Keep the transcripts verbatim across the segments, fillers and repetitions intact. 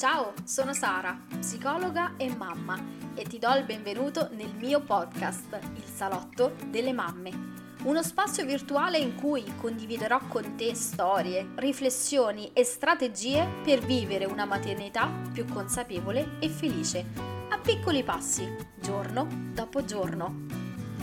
Ciao, sono Sara, psicologa e mamma e ti do il benvenuto nel mio podcast, Il Salotto delle Mamme. Uno spazio virtuale in cui condividerò con te storie, riflessioni e strategie per vivere una maternità più consapevole e felice, a piccoli passi, giorno dopo giorno.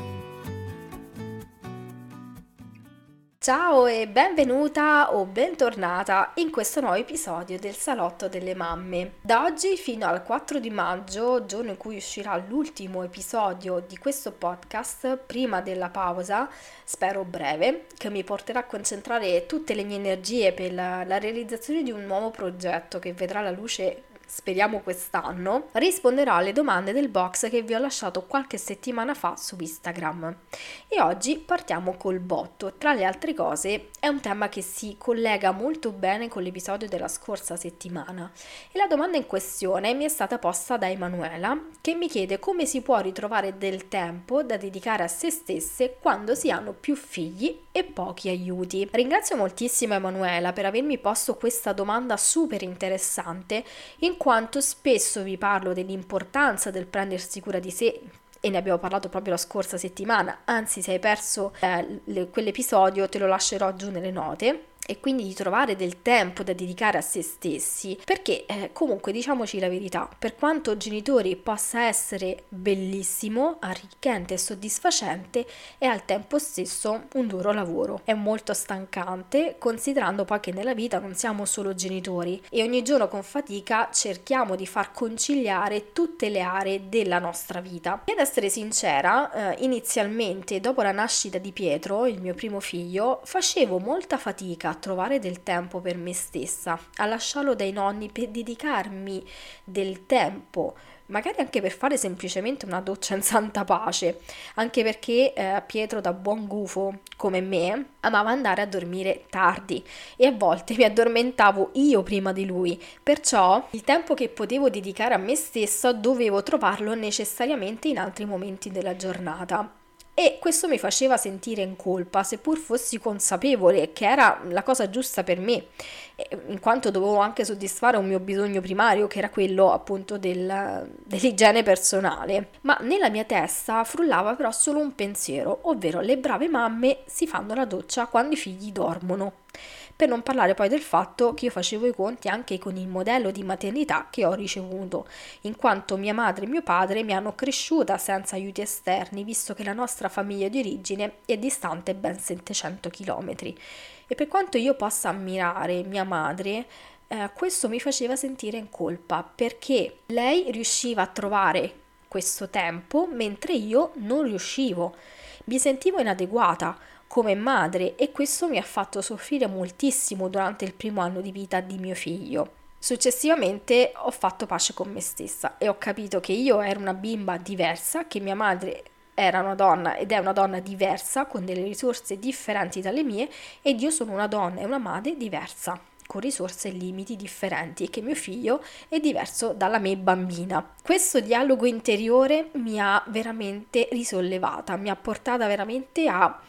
Ciao e benvenuta o bentornata in questo nuovo episodio del Salotto delle Mamme. Da oggi fino al quattro di maggio, giorno in cui uscirà l'ultimo episodio di questo podcast, prima della pausa, spero breve, che mi porterà a concentrare tutte le mie energie per la, la realizzazione di un nuovo progetto che vedrà la luce, speriamo quest'anno, risponderò alle domande del box che vi ho lasciato qualche settimana fa su Instagram. E oggi partiamo col botto. Tra le altre cose è un tema che si collega molto bene con l'episodio della scorsa settimana e la domanda in questione mi è stata posta da Emanuela, che mi chiede come si può ritrovare del tempo da dedicare a se stesse quando si hanno più figli e pochi aiuti. Ringrazio moltissimo Emanuela per avermi posto questa domanda super interessante, in quanto spesso vi parlo dell'importanza del prendersi cura di sé e ne abbiamo parlato proprio la scorsa settimana, anzi se hai perso eh, le, quell'episodio te lo lascerò giù nelle note, e quindi di trovare del tempo da dedicare a se stessi, perché eh, comunque diciamoci la verità, per quanto genitori possa essere bellissimo, arricchente e soddisfacente, è al tempo stesso un duro lavoro, è molto stancante, considerando poi che nella vita non siamo solo genitori e ogni giorno con fatica cerchiamo di far conciliare tutte le aree della nostra vita. E ad essere sincera, eh, inizialmente dopo la nascita di Pietro, il mio primo figlio, facevo molta fatica a trovare del tempo per me stessa, a lasciarlo dai nonni per dedicarmi del tempo, magari anche per fare semplicemente una doccia in santa pace, anche perché eh, Pietro, da buon gufo come me, amava andare a dormire tardi e a volte mi addormentavo io prima di lui, perciò il tempo che potevo dedicare a me stessa dovevo trovarlo necessariamente in altri momenti della giornata. E questo mi faceva sentire in colpa, seppur fossi consapevole che era la cosa giusta per me, in quanto dovevo anche soddisfare un mio bisogno primario, che era quello appunto del, dell'igiene personale. Ma nella mia testa frullava però solo un pensiero, ovvero le brave mamme si fanno la doccia quando i figli dormono. Per non parlare poi del fatto che io facevo i conti anche con il modello di maternità che ho ricevuto, in quanto mia madre e mio padre mi hanno cresciuta senza aiuti esterni, visto che la nostra famiglia di origine è distante ben settecento chilometri. E per quanto io possa ammirare mia madre, eh, questo mi faceva sentire in colpa, perché lei riusciva a trovare questo tempo mentre io non riuscivo. Mi sentivo inadeguata come madre e questo mi ha fatto soffrire moltissimo durante il primo anno di vita di mio figlio. Successivamente ho fatto pace con me stessa e ho capito che io ero una bimba diversa, che mia madre era una donna ed è una donna diversa, con delle risorse differenti dalle mie, ed io sono una donna e una madre diversa, con risorse e limiti differenti, e che mio figlio è diverso dalla me bambina. Questo dialogo interiore mi ha veramente risollevata, mi ha portata veramente a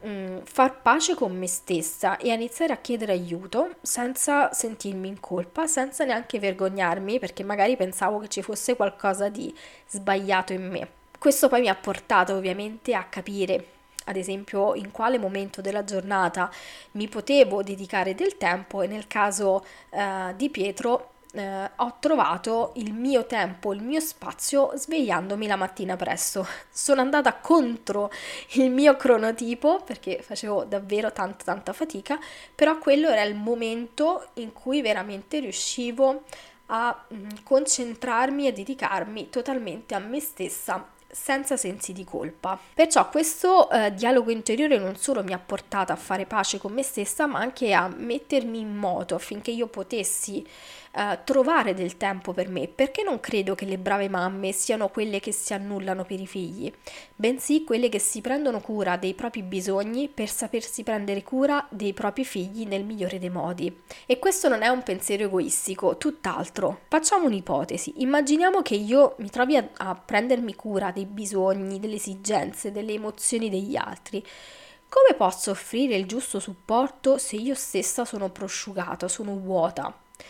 far pace con me stessa e a iniziare a chiedere aiuto senza sentirmi in colpa, senza neanche vergognarmi, perché magari pensavo che ci fosse qualcosa di sbagliato in me. Questo poi mi ha portato ovviamente a capire, ad esempio, in quale momento della giornata mi potevo dedicare del tempo, e nel caso eh, di Pietro Uh, ho trovato il mio tempo, il mio spazio svegliandomi la mattina presto. Sono andata contro il mio cronotipo perché facevo davvero tanta tanta fatica, però quello era il momento in cui veramente riuscivo a mm, concentrarmi e dedicarmi totalmente a me stessa senza sensi di colpa. Perciò questo eh, dialogo interiore non solo mi ha portato a fare pace con me stessa, ma anche a mettermi in moto affinché io potessi eh, trovare del tempo per me, perché non credo che le brave mamme siano quelle che si annullano per i figli, bensì quelle che si prendono cura dei propri bisogni per sapersi prendere cura dei propri figli nel migliore dei modi. E questo non è un pensiero egoistico, tutt'altro. Facciamo un'ipotesi, immaginiamo che io mi trovi a, a prendermi cura dei bisogni, delle esigenze, delle emozioni degli altri. Come posso offrire il giusto supporto se io stessa sono prosciugata, sono vuota?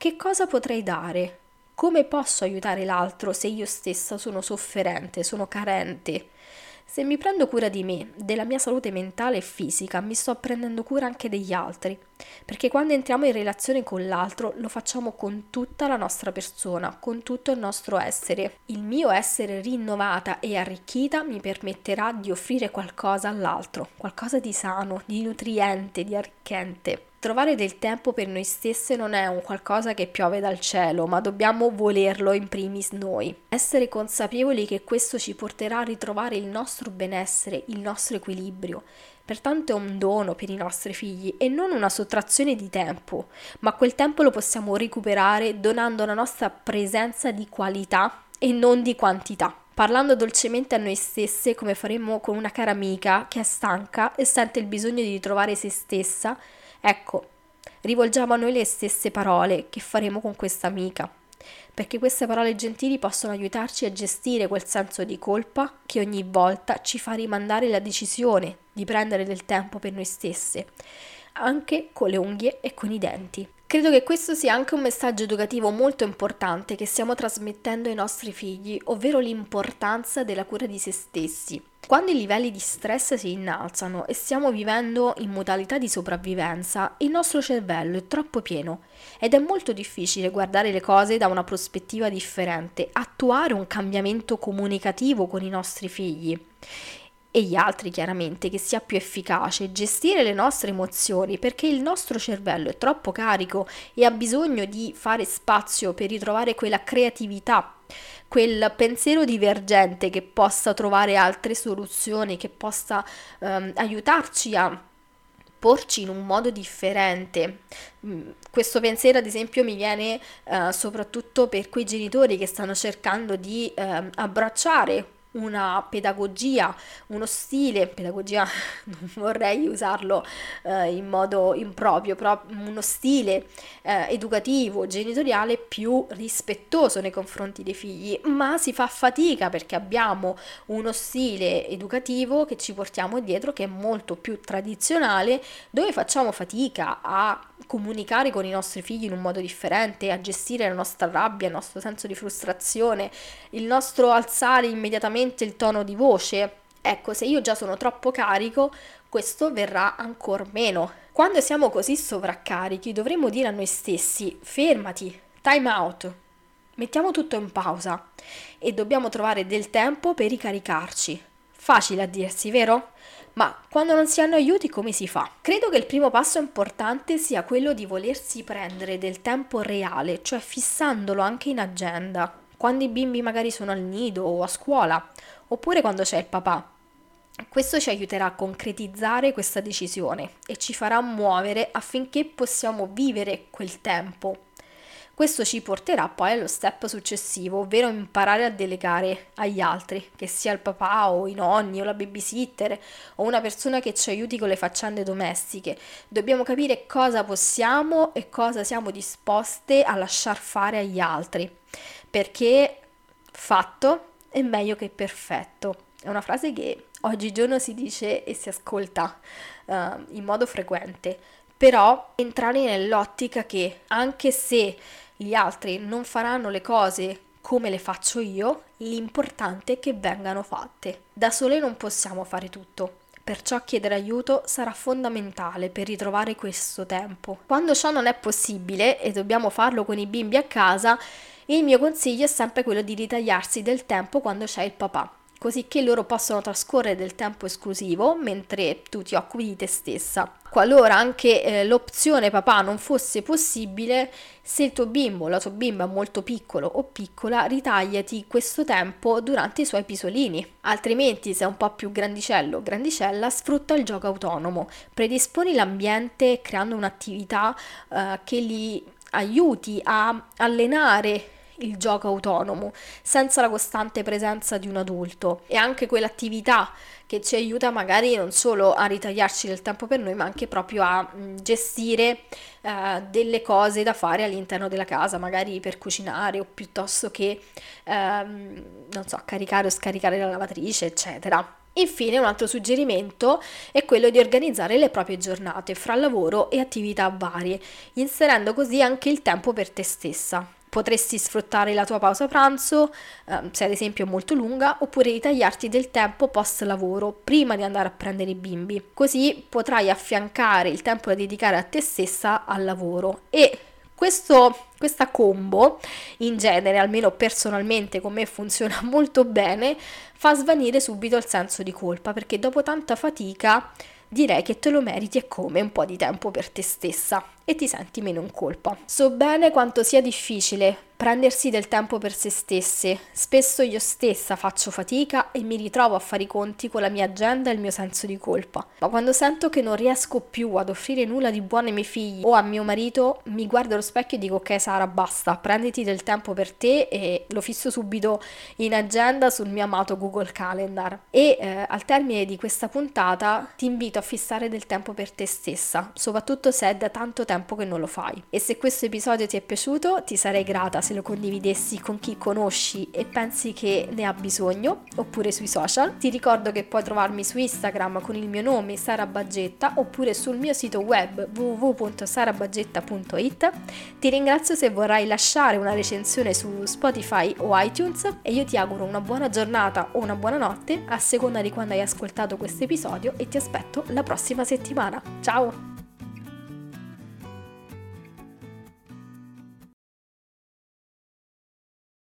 che cosa potrei dare? Come posso aiutare l'altro se io stessa sono sofferente, sono carente? Se mi prendo cura di me, della mia salute mentale e fisica, mi sto prendendo cura anche degli altri, perché quando entriamo in relazione con l'altro lo facciamo con tutta la nostra persona, con tutto il nostro essere. Il mio essere rinnovata e arricchita mi permetterà di offrire qualcosa all'altro, qualcosa di sano, di nutriente, di arricchente. Trovare del tempo per noi stesse non è un qualcosa che piove dal cielo, ma dobbiamo volerlo in primis noi. Essere consapevoli che questo ci porterà a ritrovare il nostro benessere, il nostro equilibrio. Pertanto è un dono per i nostri figli e non una sottrazione di tempo, ma quel tempo lo possiamo recuperare donando la nostra presenza di qualità e non di quantità. Parlando dolcemente a noi stesse come faremmo con una cara amica che è stanca e sente il bisogno di ritrovare se stessa. Ecco, rivolgiamo a noi le stesse parole che faremo con questa amica, perché queste parole gentili possono aiutarci a gestire quel senso di colpa che ogni volta ci fa rimandare la decisione di prendere del tempo per noi stesse, anche con le unghie e con i denti. Credo che questo sia anche un messaggio educativo molto importante che stiamo trasmettendo ai nostri figli, ovvero l'importanza della cura di se stessi. Quando i livelli di stress si innalzano e stiamo vivendo in modalità di sopravvivenza, il nostro cervello è troppo pieno ed è molto difficile guardare le cose da una prospettiva differente, attuare un cambiamento comunicativo con i nostri figli e gli altri chiaramente che sia più efficace, gestire le nostre emozioni perché il nostro cervello è troppo carico e ha bisogno di fare spazio per ritrovare quella creatività, quel pensiero divergente che possa trovare altre soluzioni, che possa ehm, aiutarci a porci in un modo differente. Questo pensiero ad esempio mi viene eh, soprattutto per quei genitori che stanno cercando di eh, abbracciare una pedagogia, uno stile, pedagogia non vorrei usarlo eh, in modo improprio, però uno stile eh, educativo, genitoriale più rispettoso nei confronti dei figli, ma si fa fatica perché abbiamo uno stile educativo che ci portiamo dietro che è molto più tradizionale, dove facciamo fatica a comunicare con i nostri figli in un modo differente, a gestire la nostra rabbia, il nostro senso di frustrazione, il nostro alzare immediatamente il tono di voce. Ecco, se io già sono troppo carico, questo verrà ancor meno. Quando siamo così sovraccarichi, dovremmo dire a noi stessi: fermati, time out, mettiamo tutto in pausa e dobbiamo trovare del tempo per ricaricarci. Facile a dirsi, vero? Ma quando non si hanno aiuti come si fa? Credo che il primo passo importante sia quello di volersi prendere del tempo reale, cioè fissandolo anche in agenda, quando i bimbi magari sono al nido o a scuola, oppure quando c'è il papà. Questo ci aiuterà a concretizzare questa decisione e ci farà muovere affinché possiamo vivere quel tempo. Questo ci porterà poi allo step successivo, ovvero imparare a delegare agli altri, che sia il papà o i nonni o la babysitter o una persona che ci aiuti con le faccende domestiche. Dobbiamo capire cosa possiamo e cosa siamo disposte a lasciar fare agli altri, perché fatto è meglio che perfetto. È una frase che oggigiorno si dice e si ascolta uh, in modo frequente, però entrare nell'ottica che anche se gli altri non faranno le cose come le faccio io, l'importante è che vengano fatte. Da sole non possiamo fare tutto, perciò chiedere aiuto sarà fondamentale per ritrovare questo tempo. Quando ciò non è possibile e dobbiamo farlo con i bimbi a casa, il mio consiglio è sempre quello di ritagliarsi del tempo quando c'è il papà, così che loro possono trascorrere del tempo esclusivo mentre tu ti occupi di te stessa. Qualora anche eh, l'opzione papà non fosse possibile, se il tuo bimbo o la tua bimba è molto piccolo o piccola, ritagliati questo tempo durante i suoi pisolini. Altrimenti, se è un po' più grandicello o grandicella, sfrutta il gioco autonomo. Predisponi l'ambiente creando un'attività eh, che li aiuti a allenare il gioco autonomo senza la costante presenza di un adulto, e anche quell'attività che ci aiuta magari non solo a ritagliarci del tempo per noi ma anche proprio a mh, gestire eh, delle cose da fare all'interno della casa, magari per cucinare o piuttosto che ehm, non so, caricare o scaricare la lavatrice eccetera. Infine, un altro suggerimento è quello di organizzare le proprie giornate fra lavoro e attività varie, inserendo così anche il tempo per te stessa. Potresti sfruttare la tua pausa pranzo, eh, se ad esempio è molto lunga, oppure ritagliarti del tempo post lavoro prima di andare a prendere i bimbi. Così potrai affiancare il tempo da dedicare a te stessa al lavoro e questo, questa combo, in genere, almeno personalmente con me funziona molto bene, fa svanire subito il senso di colpa, perché dopo tanta fatica direi che te lo meriti e come un po' di tempo per te stessa e ti senti meno in colpa. So bene quanto sia difficile prendersi del tempo per se stesse. Spesso io stessa faccio fatica e mi ritrovo a fare i conti con la mia agenda e il mio senso di colpa. Ma quando sento che non riesco più ad offrire nulla di buono ai miei figli o a mio marito, mi guardo allo specchio e dico: ok Sara, basta, prenditi del tempo per te, e lo fisso subito in agenda sul mio amato Google Calendar. E eh, al termine di questa puntata ti invito a fissare del tempo per te stessa, soprattutto se è da tanto tempo che non lo fai. E se questo episodio ti è piaciuto, ti sarei grata se lo condividessi con chi conosci e pensi che ne ha bisogno, oppure sui social. Ti ricordo che puoi trovarmi su Instagram con il mio nome Sara Baggetta, oppure sul mio sito web w w w punto sarabaggetta punto i t. Ti ringrazio se vorrai lasciare una recensione su Spotify o iTunes e io ti auguro una buona giornata o una buona notte a seconda di quando hai ascoltato questo episodio e ti aspetto la prossima settimana. Ciao!